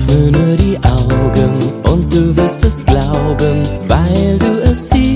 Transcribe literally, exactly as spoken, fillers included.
Öffne nur die Augen und du wirst es